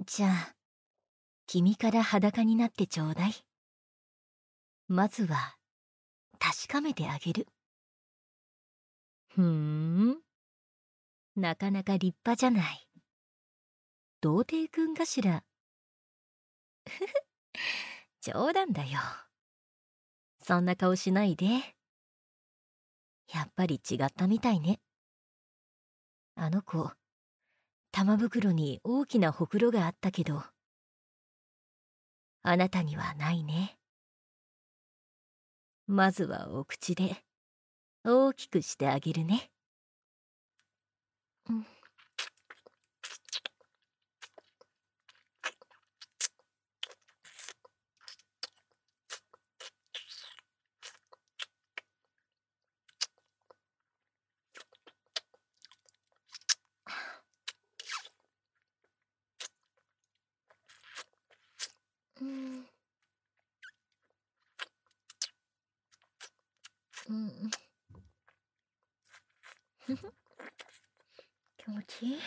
じゃあ、君から裸になってちょうだい。まずは、確かめてあげる。なかなか立派じゃない。童貞くんかしら。冗談だよ。そんな顔しないで。やっぱり違ったみたいね。あの子、玉袋に大きなほくろがあったけど、あなたにはないね。まずはお口で大きくしてあげるね。うん。うん。うん。気持ちいい。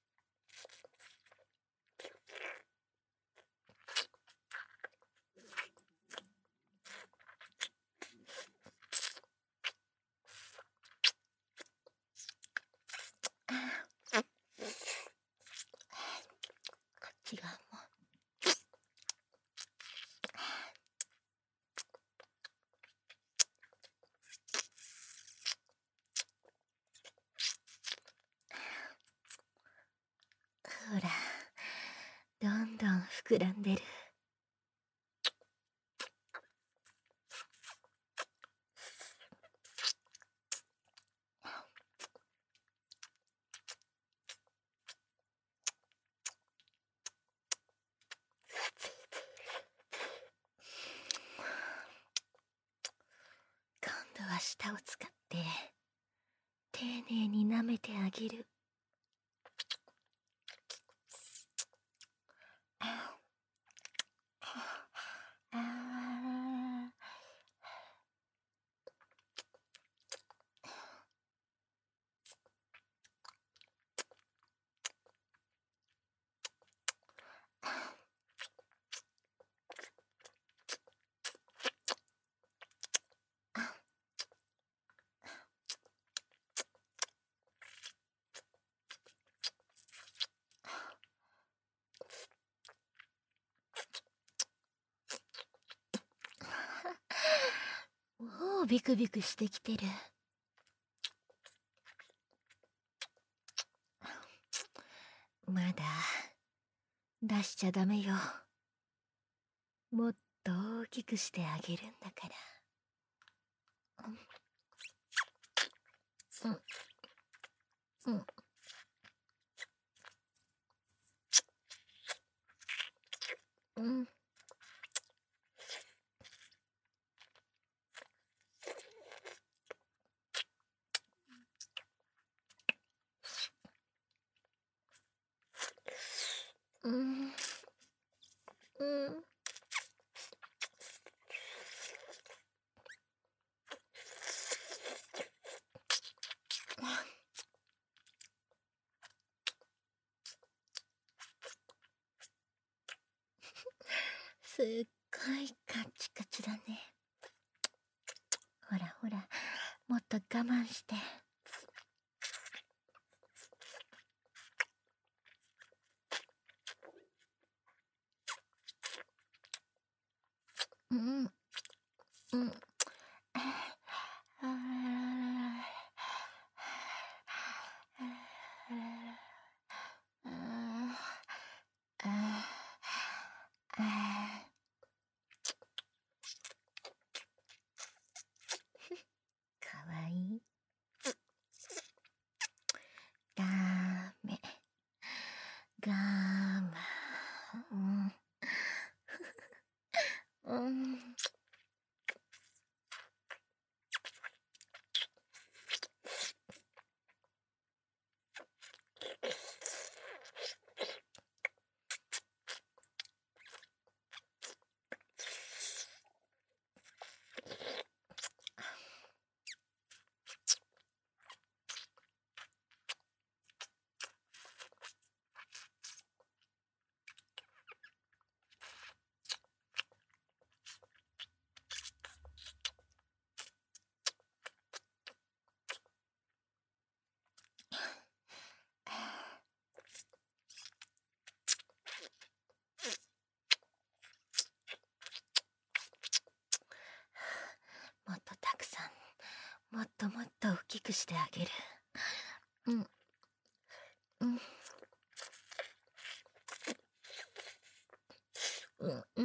こっち側も。ほら、どんどん膨らんでる。今度は舌を使って丁寧に舐めてあげる。もうビクビクしてきてる。まだ出しちゃダメよ。もっと大きくしてあげるんだから。うん。うん。うん。うん。すっごいカチカチだね。ほらほら、もっと我慢して。うん。うん。かわいい。ダメ。我慢。うん。 あげる。うん、うん、うん、うん、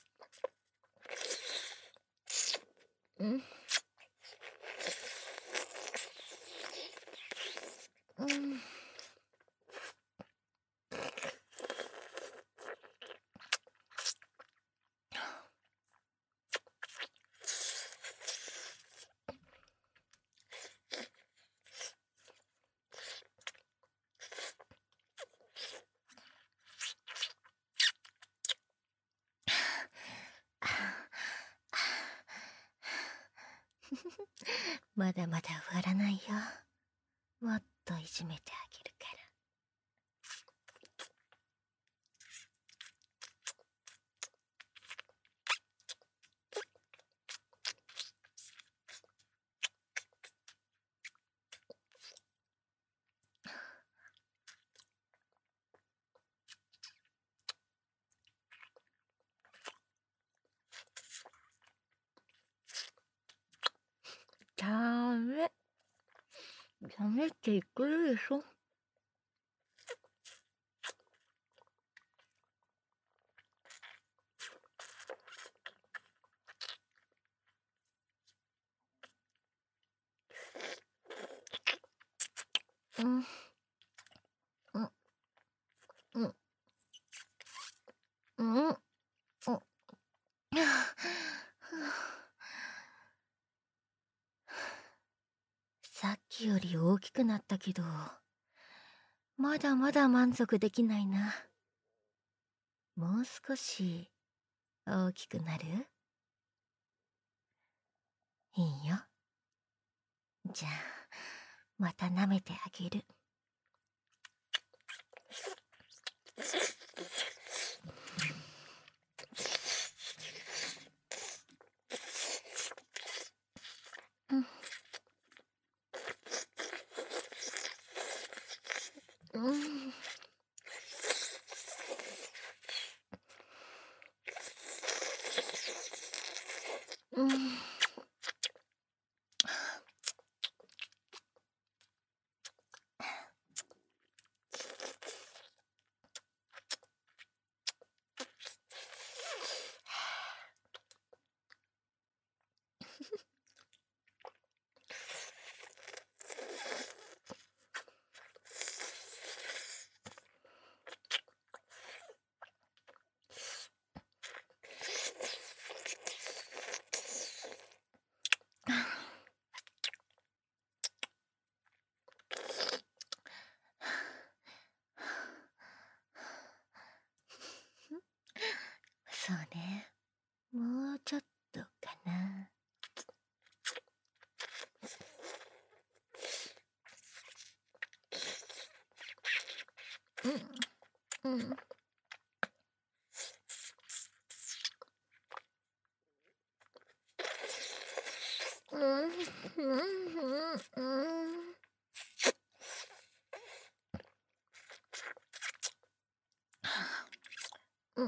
うん、うん。まだまだ終わらないよ。もっといじめてあげるから。ダメ。ダメって言ってるでしょ。うん、うん、うん、うん、うん。さっきより大きくなったけど、まだまだ満足できないな。もう少し大きくなる？いいよ。じゃあ、また舐めてあげる。うん、うん、うん。そうね。もうちょっとかな。うん、うん。うん、うん、うん。うん。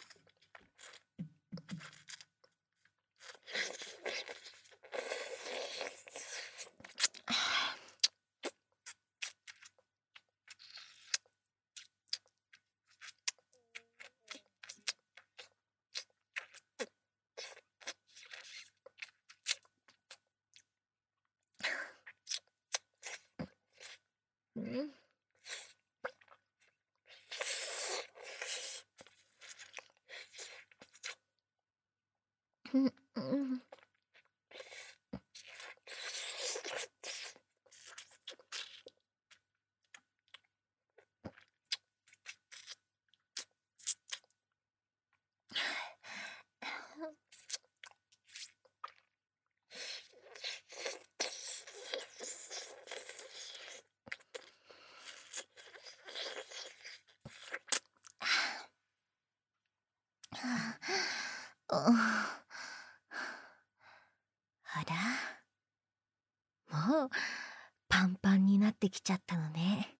うん。うん、うん。あら、もうパンパンになってきちゃったのね。